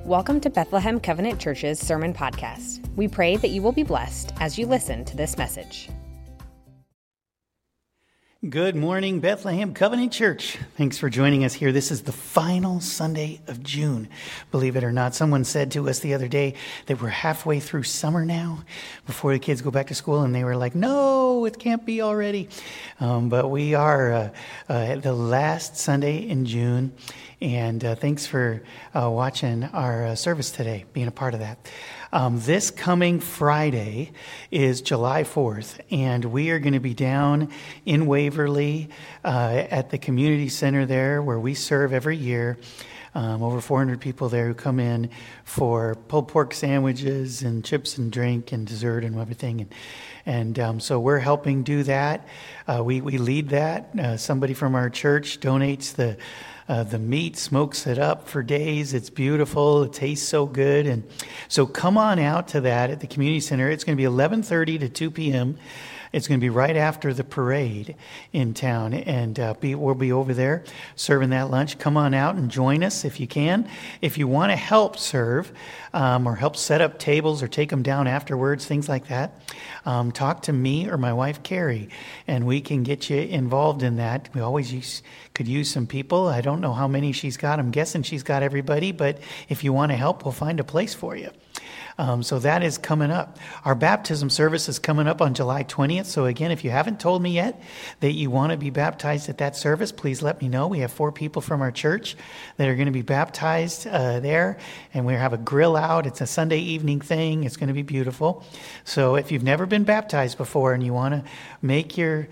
Welcome to Bethlehem Covenant Church's Sermon Podcast. We pray that you will be blessed as you listen to this message. Good morning, Bethlehem Covenant Church. Thanks for joining us here. This is the final Sunday of June. Believe it or not, someone said to us the other day that we're halfway through summer now before the kids go back to school, and they were like, no, it can't be already. But we are the last Sunday in June, and thanks for watching our service today, being a part of that. This coming Friday is July 4th, and we are going to be down in Waverly at the community center there where we serve every year. Over 400 people there who come in for pulled pork sandwiches and chips and drink and dessert and everything. And so we're helping do that. We lead that. Somebody from our church donates the meat, smokes it up for days. It's beautiful. It tastes so good. And so come on out to that at the community center. It's going to be 11:30 to 2 p.m. It's going to be right after the parade in town, and we'll be over there serving that lunch. Come on out and join us if you can. If you want to help serve or help set up tables or take them down afterwards, things like that, talk to me or my wife, Carrie, and we can get you involved in that. We always could use some people. I don't know how many she's got. I'm guessing she's got everybody, but if you want to help, we'll find a place for you. So that is coming up. Our baptism service is coming up on July 20th. So again, if you haven't told me yet that you want to be baptized at that service, please let me know. We have 4 people from our church that are going to be baptized there. And we have a grill out. It's a Sunday evening thing. It's going to be beautiful. So if you've never been baptized before and you want to make your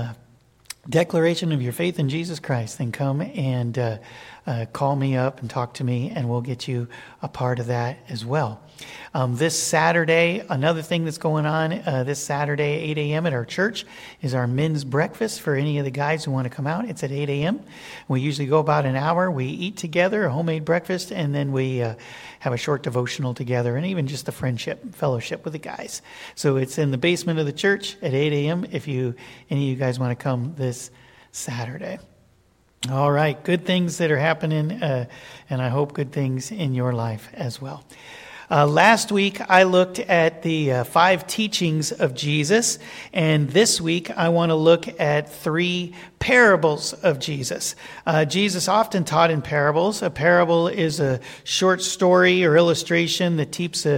declaration of your faith in Jesus Christ, then come and call me up and talk to me, and we'll get you a part of that as well. This Saturday, another thing that's going on this Saturday, 8 a.m. at our church, is our men's breakfast for any of the guys who want to come out. It's at 8 a.m. We usually go about an hour. We eat together, a homemade breakfast, and then we have a short devotional together, and even just a fellowship with the guys. So it's in the basement of the church at 8 a.m. if any of you guys want to come this Saturday. All right, good things that are happening, and I hope good things in your life as well. Last week, I looked at the 5 teachings of Jesus, and this week, I want to look at 3 parables of Jesus. Jesus often taught in parables. A parable is a short story or illustration that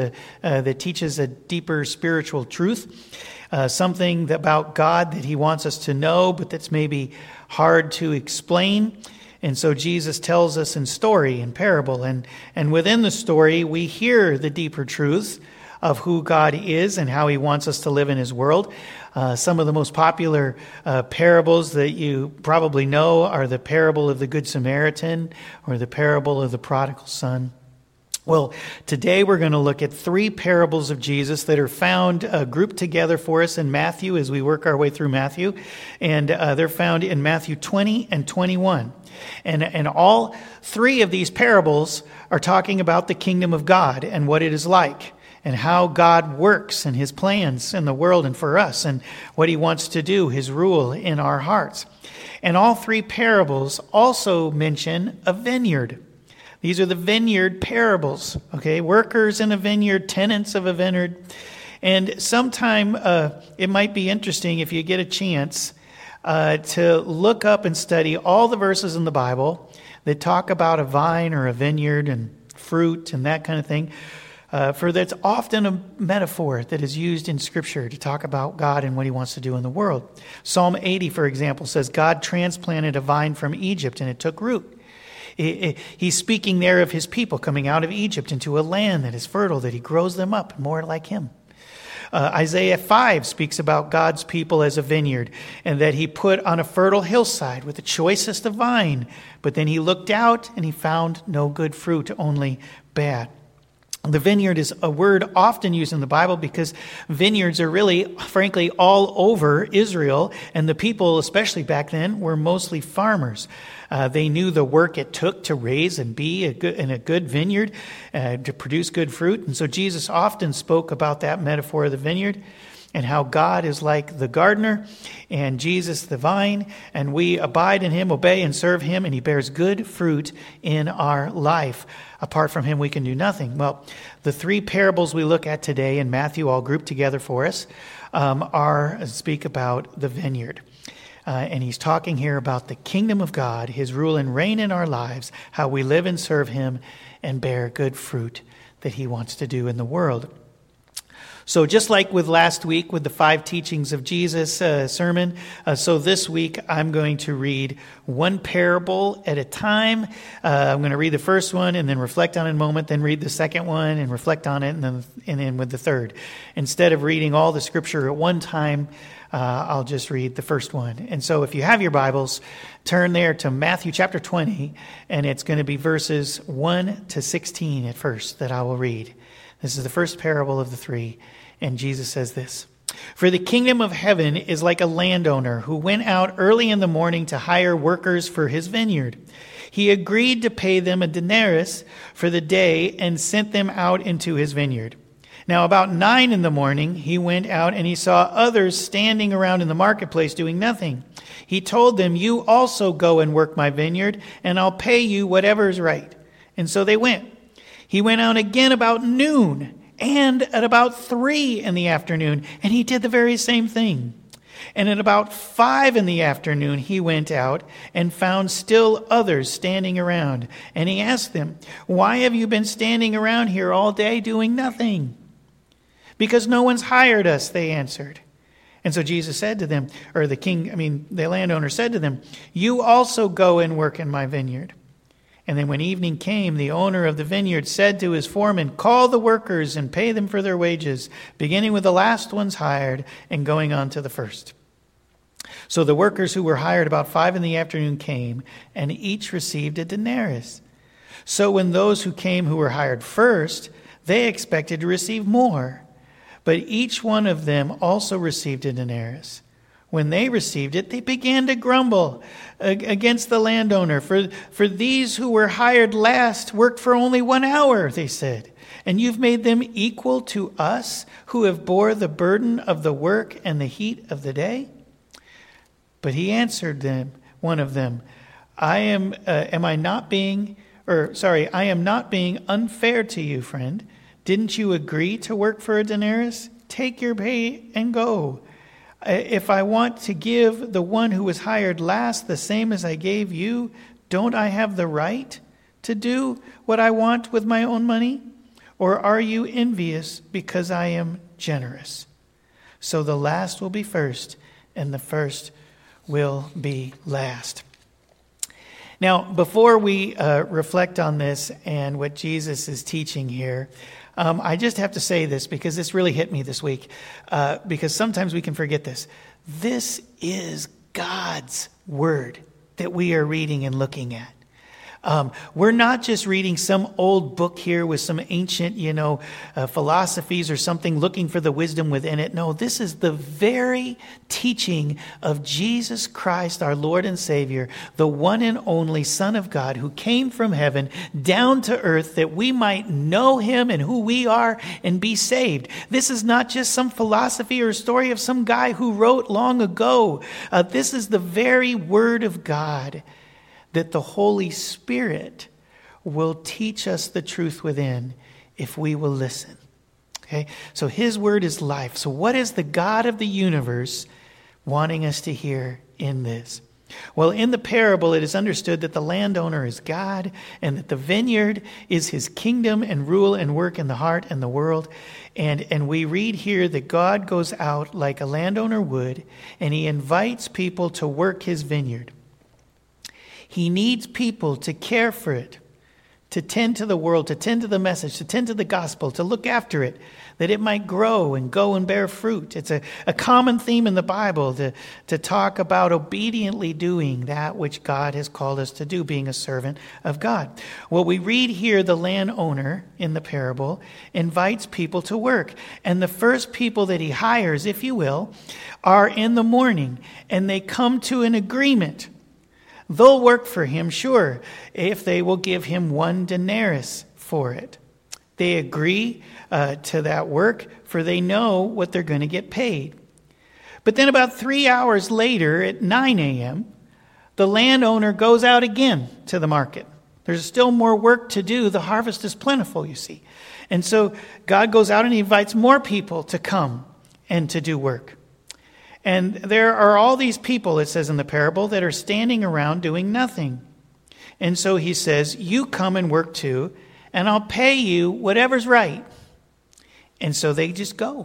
teaches a deeper spiritual truth, something about God that he wants us to know, but that's maybe hard to explain. And so Jesus tells us in story, in parable, and within the story, we hear the deeper truths of who God is and how he wants us to live in his world. Some of the most popular parables that you probably know are the parable of the Good Samaritan or the parable of the prodigal son. Well, today we're going to look at 3 parables of Jesus that are found grouped together for us in Matthew as we work our way through Matthew. And they're found in Matthew 20 and 21. And all 3 of these parables are talking about the kingdom of God and what it is like, and how God works and his plans in the world and for us, and what he wants to do, his rule in our hearts. And all 3 parables also mention a vineyard. These are the vineyard parables, okay? Workers in a vineyard, tenants of a vineyard. And sometime it might be interesting if you get a chance to look up and study all the verses in the Bible that talk about a vine or a vineyard and fruit and that kind of thing. For that's often a metaphor that is used in Scripture to talk about God and what he wants to do in the world. Psalm 80, for example, says, God transplanted a vine from Egypt and it took root. He's speaking there of his people coming out of Egypt into a land that is fertile, that he grows them up more like him. Isaiah 5 speaks about God's people as a vineyard, and that he put on a fertile hillside with the choicest of vine. But then he looked out and he found no good fruit, only bad. The vineyard is a word often used in the Bible because vineyards are really, frankly, all over Israel. And the people, especially back then, were mostly farmers. They knew the work it took to raise and be in a good vineyard, to produce good fruit. And so Jesus often spoke about that metaphor of the vineyard. and how God is like the gardener and Jesus the vine, and we abide in him, obey and serve him, and he bears good fruit in our life. Apart from him, we can do nothing. Well, the three parables we look at today in Matthew, all grouped together for us, speak about the vineyard. And he's talking here about the kingdom of God, his rule and reign in our lives, how we live and serve him and bear good fruit that he wants to do in the world. So just like with last week with the 5 teachings of Jesus sermon, so this week I'm going to read one parable at a time. I'm going to read the first one and then reflect on it in a moment, then read the second one and reflect on it, and then with the third. Instead of reading all the scripture at one time, I'll just read the first one. And so if you have your Bibles, turn there to Matthew chapter 20, and it's going to be verses 1 to 16 at first that I will read. This is the first parable of the 3, and Jesus says this: "For the kingdom of heaven is like a landowner who went out early in the morning to hire workers for his vineyard. He agreed to pay them a denarius for the day and sent them out into his vineyard. Now about 9 in the morning he went out and he saw others standing around in the marketplace doing nothing. He told them, 'You also go and work my vineyard, and I'll pay you whatever is right.' And so they went. He went out again about noon and at about 3 in the afternoon, and he did the very same thing. And at about 5 in the afternoon, he went out and found still others standing around. And he asked them, 'Why have you been standing around here all day doing nothing?' 'Because no one's hired us,' they answered. And so Jesus said to them, the landowner said to them, 'You also go and work in my vineyard.' And then when evening came, the owner of the vineyard said to his foreman, 'Call the workers and pay them for their wages, beginning with the last ones hired and going on to the first.' So the workers who were hired about 5 in the afternoon came, and each received a denarius. So when those who came who were hired first, they expected to receive more. But each one of them also received a denarius. When they received it, they began to grumble against the landowner. For these who were hired last worked for only 1 hour, they said. And you've made them equal to us who have bore the burden of the work and the heat of the day?' But he answered them, one of them, I am not being unfair to you, friend. Didn't you agree to work for a denarius? Take your pay and go. If I want to give the one who was hired last the same as I gave you, don't I have the right to do what I want with my own money? Or are you envious because I am generous? So the last will be first, and the first will be last." Now, before we reflect on this and what Jesus is teaching here, I just have to say this because this really hit me this week, because sometimes we can forget this. This is God's word that we are reading and looking at. We're not just reading some old book here with some ancient, philosophies or something, looking for the wisdom within it. No, this is the very teaching of Jesus Christ, our Lord and Savior, the one and only Son of God, who came from heaven down to earth that we might know him and who we are and be saved. This is not just some philosophy or story of some guy who wrote long ago. This is the very word of God, that the Holy Spirit will teach us the truth within if we will listen. Okay? So his word is life. So what is the God of the universe wanting us to hear in this? Well, in the parable, it is understood that the landowner is God and that the vineyard is his kingdom and rule and work in the heart and the world. And we read here that God goes out like a landowner would, and he invites people to work his vineyard. He needs people to care for it, to tend to the world, to tend to the message, to tend to the gospel, to look after it, that it might grow and go and bear fruit. It's a common theme in the Bible to talk about obediently doing that which God has called us to do, being a servant of God. Well, we read here the landowner in the parable invites people to work. And the first people that he hires, if you will, are in the morning, and they come to an agreement. They'll work for him, sure, if they will give him 1 denarius for it. They agree to that work, for they know what they're going to get paid. But then about 3 hours later at 9 a.m., the landowner goes out again to the market. There's still more work to do. The harvest is plentiful, you see. And so God goes out and he invites more people to come and to do work. And there are all these people, it says in the parable, that are standing around doing nothing. And so he says, you come and work too, and I'll pay you whatever's right. And so they just go.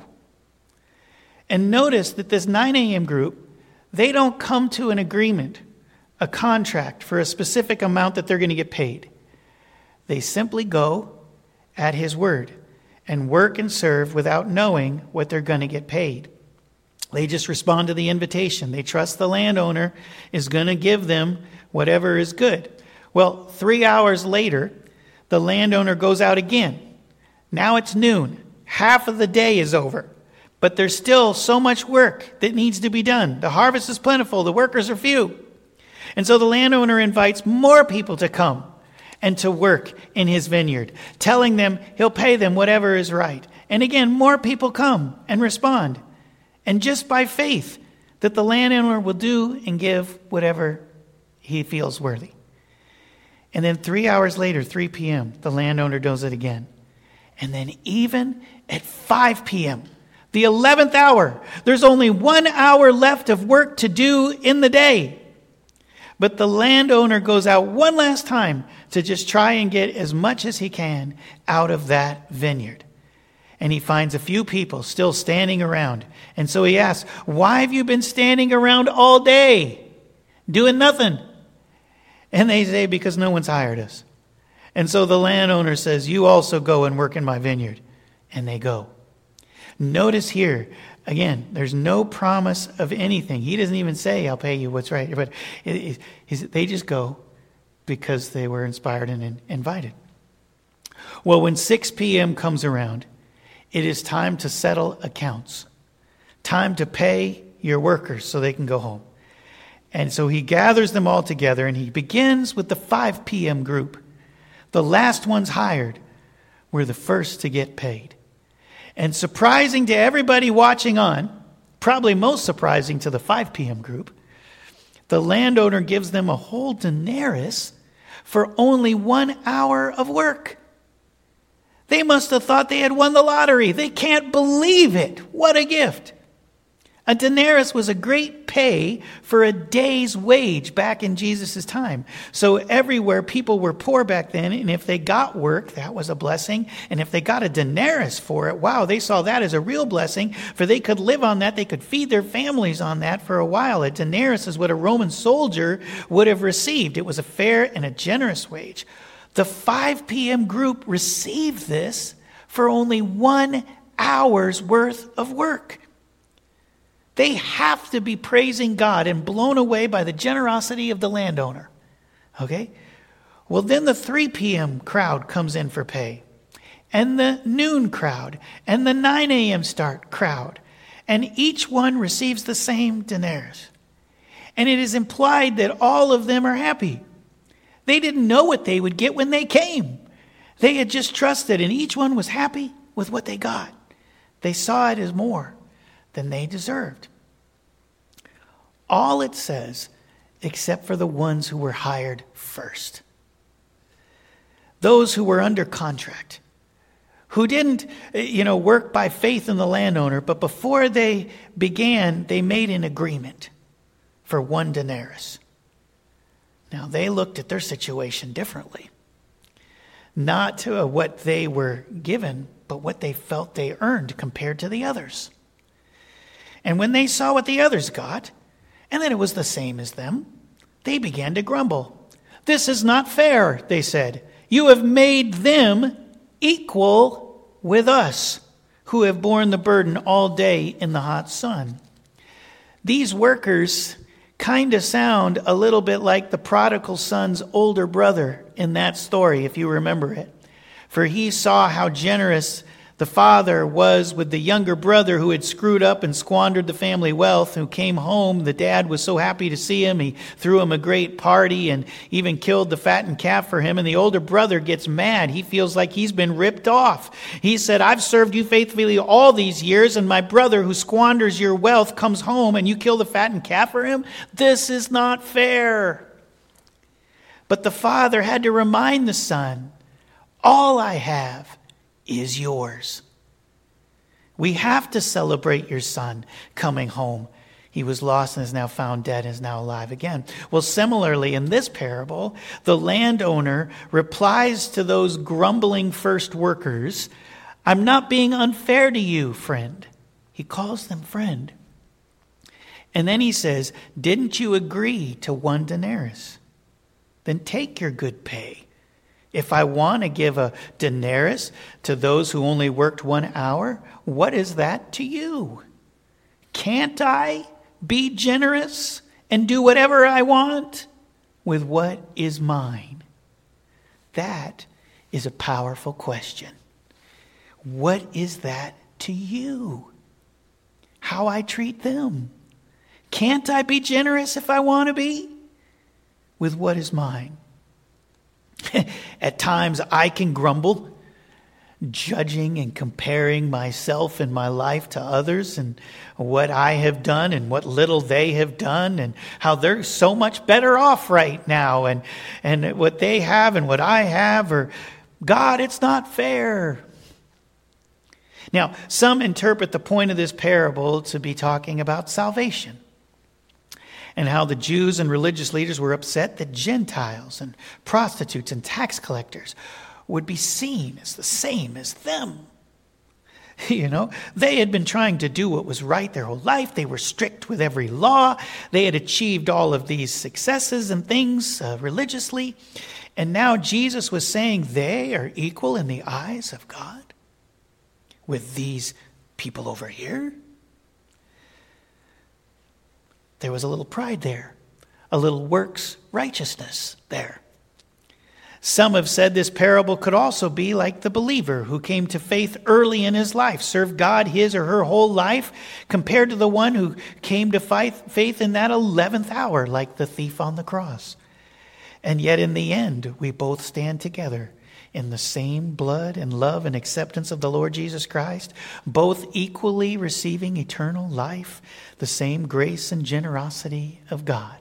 And notice that this 9 a.m. group, they don't come to an agreement, a contract for a specific amount that they're going to get paid. They simply go at his word and work and serve without knowing what they're going to get paid. They just respond to the invitation. They trust the landowner is going to give them whatever is good. Well, 3 hours later, the landowner goes out again. Now it's noon. Half of the day is over. But there's still so much work that needs to be done. The harvest is plentiful. The workers are few. And so the landowner invites more people to come and to work in his vineyard, telling them he'll pay them whatever is right. And again, more people come and respond. And just by faith that the landowner will do and give whatever he feels worthy. And then 3 hours later, 3 p.m., the landowner does it again. And then even at 5 p.m., the 11th hour, there's only 1 hour left of work to do in the day. But the landowner goes out one last time to just try and get as much as he can out of that vineyard. And he finds a few people still standing around. And so he asks, why have you been standing around all day doing nothing? And they say, because no one's hired us. And so the landowner says, you also go and work in my vineyard. And they go. Notice here, again, there's no promise of anything. He doesn't even say, I'll pay you what's right. But they just go because they were inspired and invited. Well, when 6 p.m. comes around, it is time to settle accounts. Time to pay your workers so they can go home. And so he gathers them all together and he begins with the 5 p.m. group. The last ones hired were the first to get paid. And surprising to everybody watching on, probably most surprising to the 5 p.m. group, the landowner gives them a whole denarius for only 1 hour of work. They must have thought they had won the lottery. They can't believe it. What a gift. A denarius was a great pay for a day's wage back in Jesus' time. So everywhere people were poor back then, and if they got work, that was a blessing. And if they got a denarius for it, wow, they saw that as a real blessing, for they could live on that. They could feed their families on that for a while. A denarius is what a Roman soldier would have received. It was a fair and a generous wage. The 5 p.m. group received this for only 1 hour's worth of work. They have to be praising God and blown away by the generosity of the landowner. Okay? Well, then the 3 p.m. crowd comes in for pay. And the noon crowd. And the 9 a.m. start crowd. And each one receives the same denarius. And it is implied that all of them are happy. They didn't know what they would get when they came. They had just trusted, and each one was happy with what they got. They saw it as more than they deserved. All it says, except for the ones who were hired first. Those who were under contract, who didn't, work by faith in the landowner, but before they began, they made an agreement for 1 denarius. Now, they looked at their situation differently. Not to what they were given, but what they felt they earned compared to the others. And when they saw what the others got, and that it was the same as them, they began to grumble. This is not fair, they said. You have made them equal with us, who have borne the burden all day in the hot sun. These workers kind of sound a little bit like the prodigal son's older brother in that story, if you remember it. For he saw how generous The father was with the younger brother who had screwed up and squandered the family wealth, who came home. The dad was so happy to see him. He threw him a great party and even killed the fattened calf for him. And the older brother gets mad. He feels like he's been ripped off. He said, I've served you faithfully all these years, and my brother who squanders your wealth comes home and you kill the fattened calf for him? This is not fair. But the father had to remind the son, all I have is yours. We have to celebrate your son coming home. He was lost and is now found dead and is now alive again. Well, similarly, in this parable, the landowner replies to those grumbling first workers, I'm not being unfair to you, friend. He calls them friend. And then he says, didn't you agree to 1 denarius? Then take your good pay. If I want to give a denarius to those who only worked 1 hour, what is that to you? Can't I be generous and do whatever I want with what is mine? That is a powerful question. What is that to you? How I treat them? Can't I be generous if I want to be with what is mine? At times I can grumble, judging and comparing myself and my life to others and what I have done and what little they have done and how they're so much better off right now and what they have and what I have, or God, it's not fair. Now, some interpret the point of this parable to be talking about salvation, and how the Jews and religious leaders were upset that Gentiles and prostitutes and tax collectors would be seen as the same as them. You know, they had been trying to do what was right their whole life. They were strict with every law. They had achieved all of these successes and things religiously. And now Jesus was saying they are equal in the eyes of God with these people over here. There was a little pride there, a little works righteousness there. Some have said this parable could also be like the believer who came to faith early in his life, served God his or her whole life, compared to the one who came to faith in that 11th hour, like the thief on the cross. And yet in the end, we both stand together in the same blood and love and acceptance of the Lord Jesus Christ, both equally receiving eternal life, the same grace and generosity of God.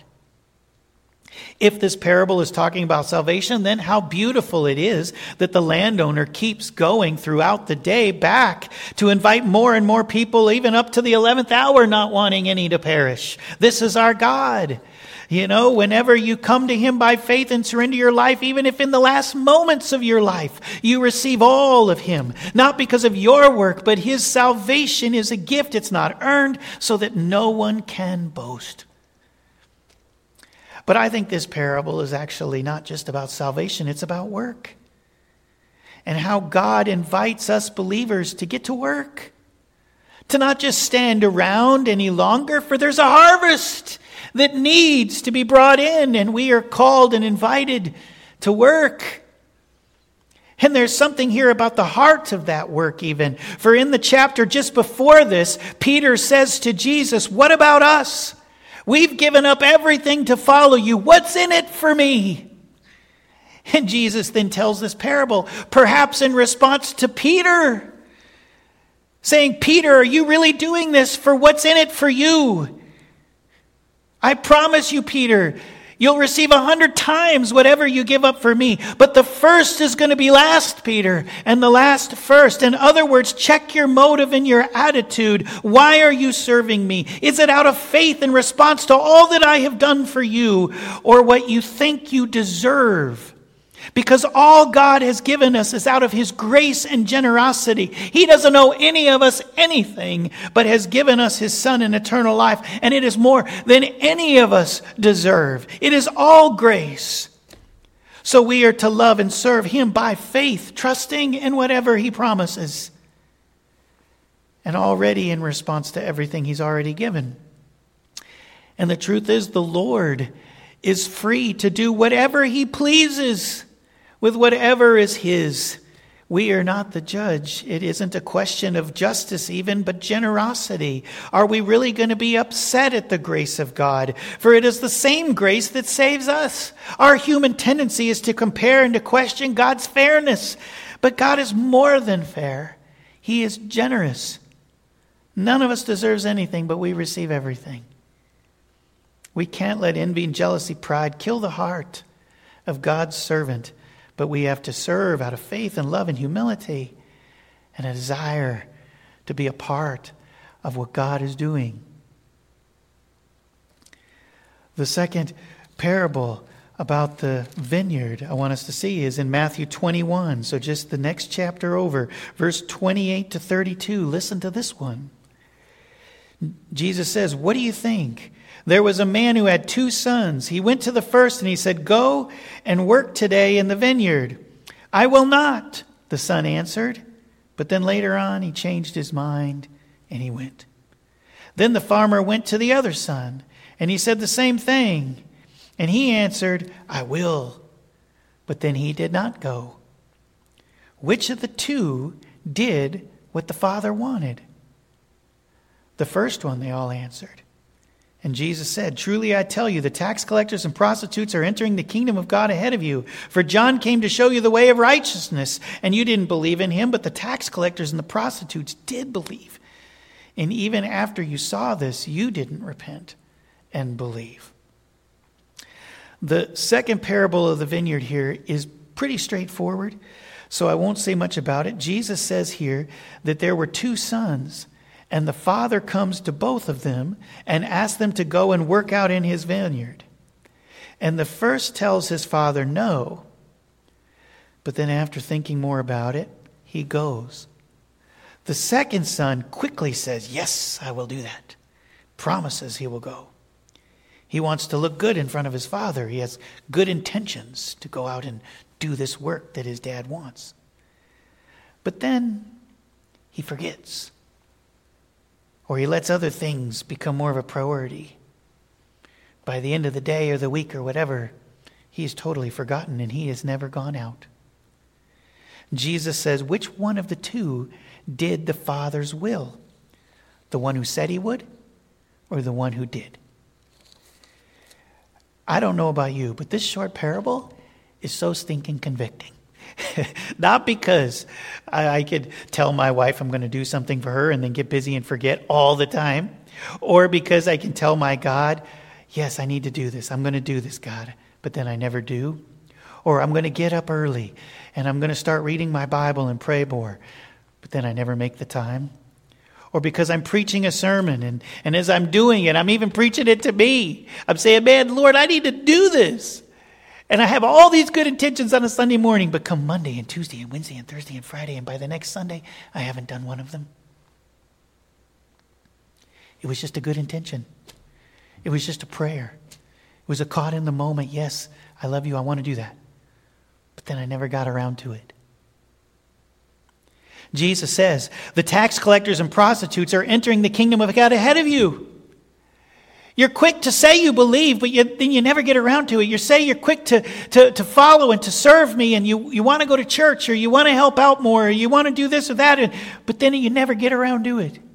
If this parable is talking about salvation, then how beautiful it is that the landowner keeps going throughout the day back to invite more and more people, even up to the 11th hour, not wanting any to perish. This is our God. You know, whenever you come to him by faith and surrender your life, even if in the last moments of your life, you receive all of him, not because of your work, but his salvation is a gift. It's not earned, so that no one can boast. But I think this parable is actually not just about salvation, it's about work. And how God invites us believers to get to work. To not just stand around any longer, for there's a harvest that needs to be brought in, and we are called and invited to work. And there's something here about the heart of that work even. For in the chapter just before this, Peter says to Jesus, what about us? We've given up everything to follow you. What's in it for me? And Jesus then tells this parable, perhaps in response to Peter, saying, Peter, are you really doing this for what's in it for you? I promise you, Peter, you'll receive 100 times whatever you give up for me. But the first is going to be last, Peter, and the last first. In other words, check your motive and your attitude. Why are you serving me? Is it out of faith in response to all that I have done for you, or what you think you deserve? Because all God has given us is out of his grace and generosity. He doesn't owe any of us anything, but has given us his Son in eternal life. And it is more than any of us deserve. It is all grace. So we are to love and serve him by faith, trusting in whatever he promises. And already in response to everything he's already given. And the truth is, the Lord is free to do whatever he pleases with whatever is his. We are not the judge. It isn't a question of justice even, but generosity. Are we really going to be upset at the grace of God? For it is the same grace that saves us. Our human tendency is to compare and to question God's fairness. But God is more than fair. He is generous. None of us deserves anything, but we receive everything. We can't let envy and jealousy, pride kill the heart of God's servant. But we have to serve out of faith and love and humility and a desire to be a part of what God is doing. The second parable about the vineyard I want us to see is in Matthew 21. So just the next chapter over, verse 28 to 32. Listen to this one. Jesus says, "What do you think? There was a man who had 2 sons. He went to the first and he said, 'Go and work today in the vineyard.' 'I will not,' the son answered. But then later on he changed his mind and he went. Then the farmer went to the other son and he said the same thing. And he answered, 'I will.' But then he did not go. Which of the 2 did what the father wanted?" "The first one," they all answered. And Jesus said, "Truly I tell you, the tax collectors and prostitutes are entering the kingdom of God ahead of you. For John came to show you the way of righteousness, and you didn't believe in him, but the tax collectors and the prostitutes did believe. And even after you saw this, you didn't repent and believe." The second parable of the vineyard here is pretty straightforward, so I won't say much about it. Jesus says here that there were 2 sons. And the father comes to both of them and asks them to go and work out in his vineyard. And the first tells his father no. But then after thinking more about it, he goes. The second son quickly says, "Yes, I will do that." Promises he will go. He wants to look good in front of his father. He has good intentions to go out and do this work that his dad wants. But then he forgets. Or he lets other things become more of a priority. By the end of the day or the week or whatever, he is totally forgotten and he has never gone out. Jesus says, which one of the 2 did the Father's will? The one who said he would, or the one who did? I don't know about you, but this short parable is so stinking convicting. Not because I could tell my wife I'm going to do something for her and then get busy and forget all the time. Or because I can tell my God, yes, I need to do this. I'm going to do this, God. But then I never do. Or I'm going to get up early and I'm going to start reading my Bible and pray more. But then I never make the time. Or because I'm preaching a sermon and as I'm doing it, I'm even preaching it to me. I'm saying, man, Lord, I need to do this. And I have all these good intentions on a Sunday morning, but come Monday and Tuesday and Wednesday and Thursday and Friday, and by the next Sunday, I haven't done one of them. It was just a good intention. It was just a prayer. It was a caught in the moment, yes, I love you, I want to do that. But then I never got around to it. Jesus says, the tax collectors and prostitutes are entering the kingdom of God ahead of you. You're quick to say you believe, but then you never get around to it. You're quick to follow and to serve me, and you want to go to church, or you want to help out more, or you want to do this or that, but then you never get around to it.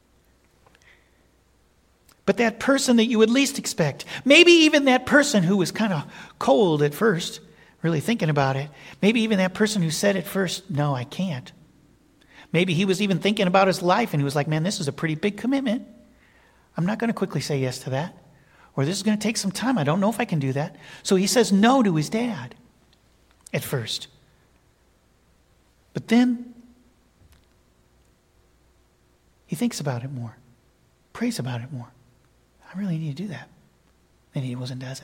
But that person that you would least expect, maybe even that person who was kind of cold at first, really thinking about it, maybe even that person who said at first, no, I can't. Maybe he was even thinking about his life, and he was like, man, this is a pretty big commitment. I'm not going to quickly say yes to that. Or this is going to take some time. I don't know if I can do that. So he says no to his dad at first. But then he thinks about it more, prays about it more. I really need to do that. Then he goes and does it.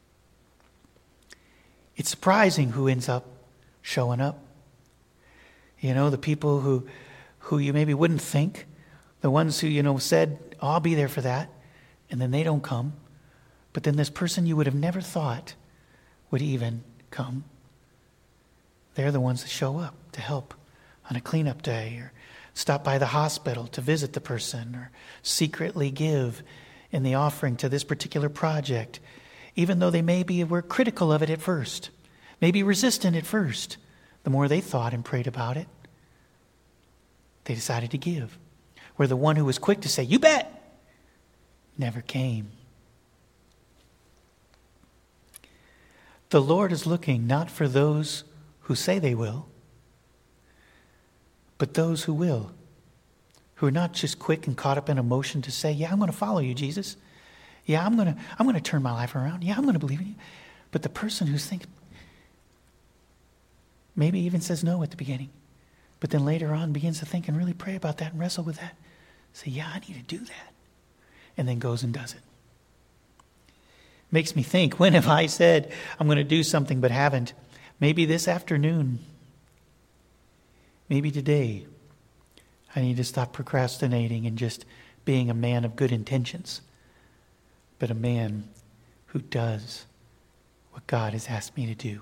It's surprising who ends up showing up. You know, the people who you maybe wouldn't think, the ones who, said, oh, I'll be there for that, and then they don't come. But then this person you would have never thought would even come. They're the ones that show up to help on a cleanup day, or stop by the hospital to visit the person, or secretly give in the offering to this particular project, even though they were critical of it at first, maybe resistant at first. the more they thought and prayed about it, they decided to give. Where the one who was quick to say, "You bet," never came. The Lord is looking not for those who say they will, but those who will, who are not just quick and caught up in emotion to say, "Yeah, I'm going to follow you, Jesus. Yeah, I'm going to turn my life around. Yeah, I'm going to believe in you." But the person who's thinking, maybe even says no at the beginning, but then later on begins to think and really pray about that and wrestle with that. Say, "Yeah, I need to do that." And then goes and does it. Makes me think, when have I said I'm going to do something but haven't? Maybe this afternoon. Maybe today. I need to stop procrastinating and just being a man of good intentions, but a man who does what God has asked me to do.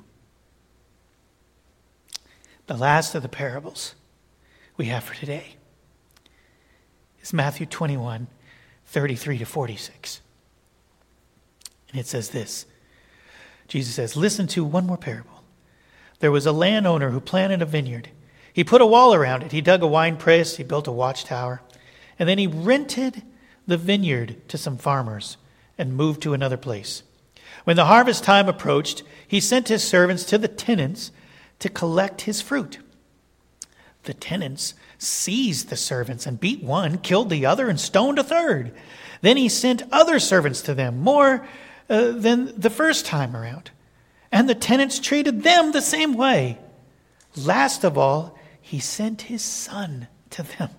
The last of the parables we have for today is Matthew 21, 33 to 46. And it says this. Jesus says, "Listen to one more parable. There was a landowner who planted a vineyard. He put a wall around it. He dug a wine press. He built a watchtower. And then he rented the vineyard to some farmers and moved to another place. When the harvest time approached, he sent his servants to the tenants to collect his fruit. The tenants seized the servants and beat one, killed the other, and stoned a third. Then he sent other servants to them, more than the first time around. And the tenants treated them the same way. Last of all, he sent his son to them.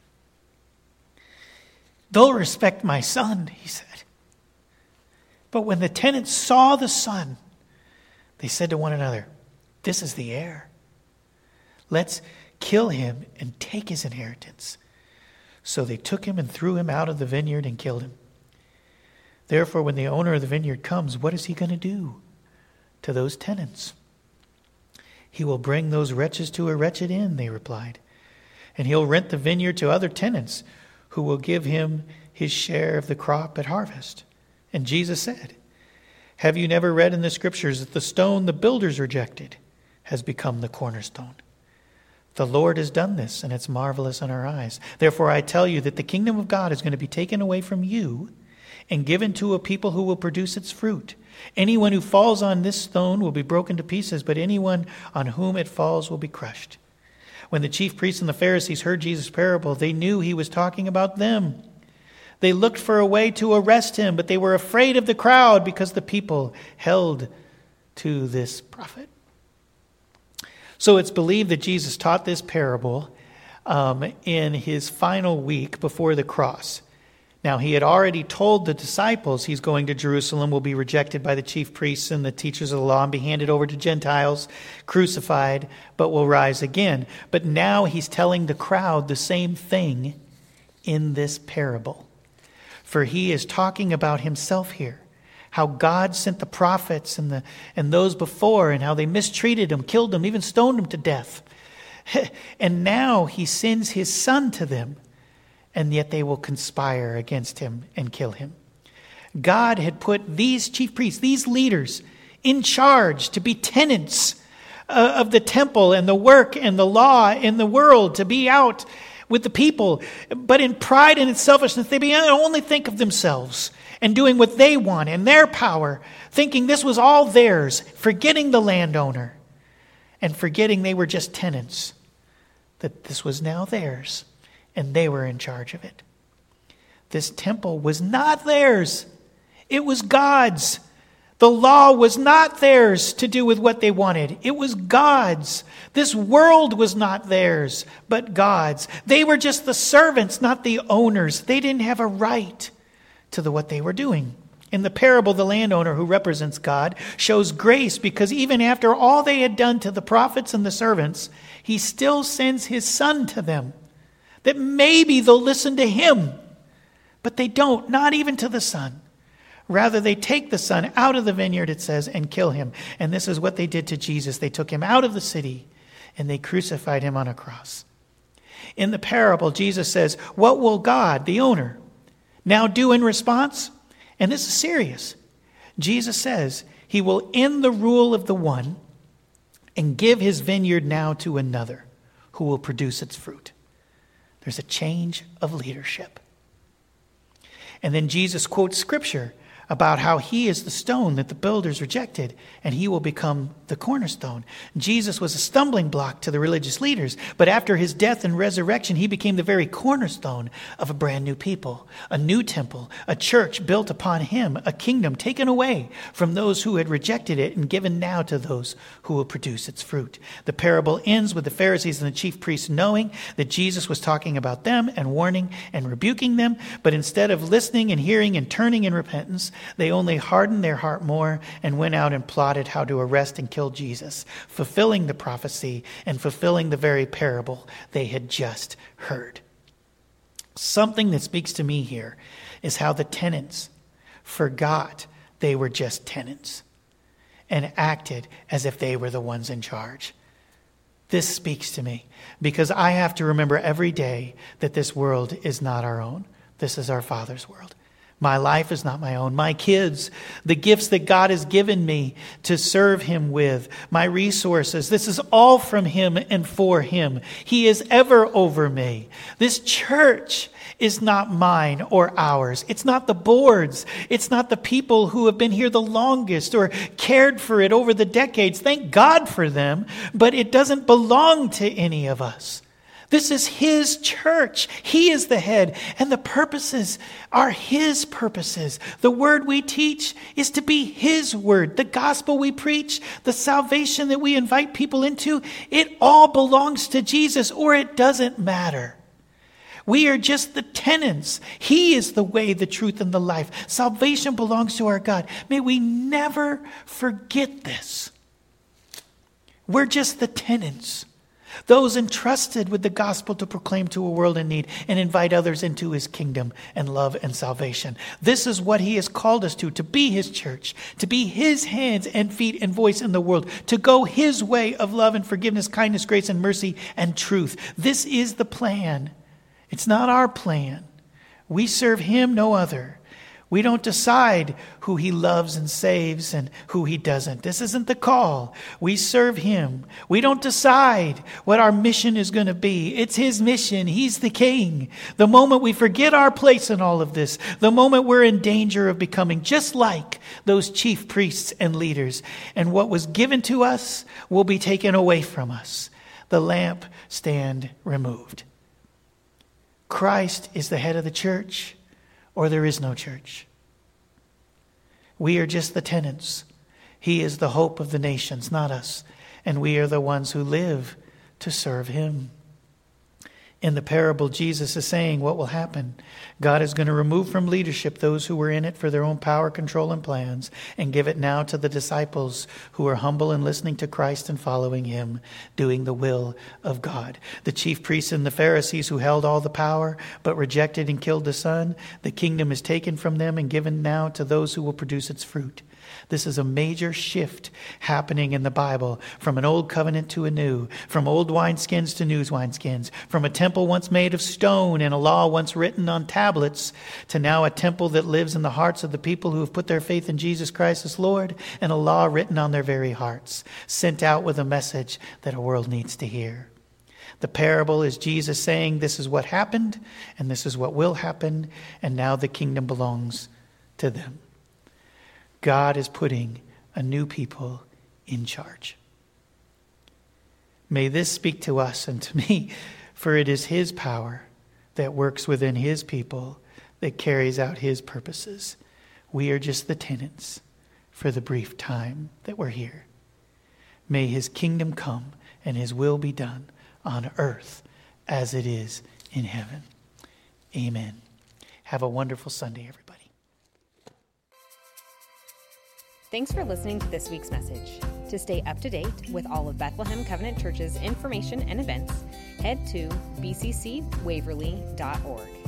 They'll respect my son," he said. But when the tenants saw the son, they said to one another, "This is the heir. Let's kill him and take his inheritance." So they took him and threw him out of the vineyard and killed him. Therefore, when the owner of the vineyard comes, what is he going to do to those tenants? "He will bring those wretches to a wretched end," they replied. "And he'll rent the vineyard to other tenants who will give him his share of the crop at harvest." And Jesus said, "Have you never read in the scriptures that the stone the builders rejected has become the cornerstone? The Lord has done this, and it's marvelous in our eyes. Therefore, I tell you that the kingdom of God is going to be taken away from you and given to a people who will produce its fruit. Anyone who falls on this stone will be broken to pieces, but anyone on whom it falls will be crushed." When the chief priests and the Pharisees heard Jesus' parable, they knew he was talking about them. They looked for a way to arrest him, but they were afraid of the crowd because the people held to this prophet. So it's believed that Jesus taught this parable in his final week before the cross. Now, he had already told the disciples he's going to Jerusalem, will be rejected by the chief priests and the teachers of the law and be handed over to Gentiles, crucified, but will rise again. But now he's telling the crowd the same thing in this parable. For he is talking about himself here, how God sent the prophets and those before, and how they mistreated him, killed him, even stoned him to death. And now he sends his son to them, and yet they will conspire against him and kill him. God had put these chief priests, these leaders, in charge to be tenants of the temple and the work and the law in the world, to be out with the people. But in pride and in selfishness, they began to only think of themselves and doing what they want in their power, thinking this was all theirs, forgetting the landowner and forgetting they were just tenants, that this was now theirs. And they were in charge of it. This temple was not theirs. It was God's. The law was not theirs to do with what they wanted. It was God's. This world was not theirs, but God's. They were just the servants, not the owners. They didn't have a right to what they were doing. In the parable, the landowner, who represents God, shows grace because even after all they had done to the prophets and the servants, he still sends his son to them. That maybe they'll listen to him. But they don't, not even to the son. Rather, they take the son out of the vineyard, it says, and kill him. And this is what they did to Jesus. They took him out of the city and they crucified him on a cross. In the parable, Jesus says, what will God, the owner, now do in response? And this is serious. Jesus says he will end the rule of the one and give his vineyard now to another who will produce its fruit. There's a change of leadership. And then Jesus quotes scripture about how he is the stone that the builders rejected, and he will become the cornerstone. Jesus was a stumbling block to the religious leaders, but after his death and resurrection, he became the very cornerstone of a brand new people, a new temple, a church built upon him, a kingdom taken away from those who had rejected it and given now to those who will produce its fruit. The parable ends with the Pharisees and the chief priests knowing that Jesus was talking about them and warning and rebuking them, but instead of listening and hearing and turning in repentance, they only hardened their heart more and went out and plotted how to arrest and kill Jesus, fulfilling the prophecy and fulfilling the very parable they had just heard. Something that speaks to me here is how the tenants forgot they were just tenants and acted as if they were the ones in charge. This speaks to me because I have to remember every day that this world is not our own. This is our Father's world. My life is not my own. My kids, the gifts that God has given me to serve him with, my resources, this is all from him and for him. He is ever over me. This church is not mine or ours. It's not the boards. It's not the people who have been here the longest or cared for it over the decades. Thank God for them, but it doesn't belong to any of us. This is his church. He is the head, and the purposes are his purposes. The word we teach is to be his word. The gospel we preach, the salvation that we invite people into, it all belongs to Jesus, or it doesn't matter. We are just the tenants. He is the way, the truth, and the life. Salvation belongs to our God. May we never forget this. We're just the tenants. Those entrusted with the gospel to proclaim to a world in need and invite others into his kingdom and love and salvation. This is what he has called us to be his church, to be his hands and feet and voice in the world, to go his way of love and forgiveness, kindness, grace, and mercy and truth. This is the plan. It's not our plan. We serve him, no other. We don't decide who he loves and saves and who he doesn't. This isn't the call. We serve him. We don't decide what our mission is going to be. It's his mission. He's the king. The moment we forget our place in all of this, the moment we're in danger of becoming just like those chief priests and leaders, and what was given to us will be taken away from us. The lampstand removed. Christ is the head of the church, or there is no church. We are just the tenants. He is the hope of the nations, not us. And we are the ones who live to serve him. In the parable, Jesus is saying what will happen. God is going to remove from leadership those who were in it for their own power, control, and plans, and give it now to the disciples who are humble and listening to Christ and following him, doing the will of God. The chief priests and the Pharisees who held all the power but rejected and killed the Son, the kingdom is taken from them and given now to those who will produce its fruit. This is a major shift happening in the Bible, from an old covenant to a new, from old wineskins to new wineskins, from a temple once made of stone and a law once written on tablets to now a temple that lives in the hearts of the people who have put their faith in Jesus Christ as Lord, and a law written on their very hearts, sent out with a message that a world needs to hear. The parable is Jesus saying this is what happened and this is what will happen, and now the kingdom belongs to them. God is putting a new people in charge. May this speak to us and to me, for it is his power that works within his people that carries out his purposes. We are just the tenants for the brief time that we're here. May his kingdom come and his will be done on earth as it is in heaven. Amen. Have a wonderful Sunday, everybody. Thanks for listening to this week's message. To stay up to date with all of Bethlehem Covenant Church's information and events, head to bccwaverly.org.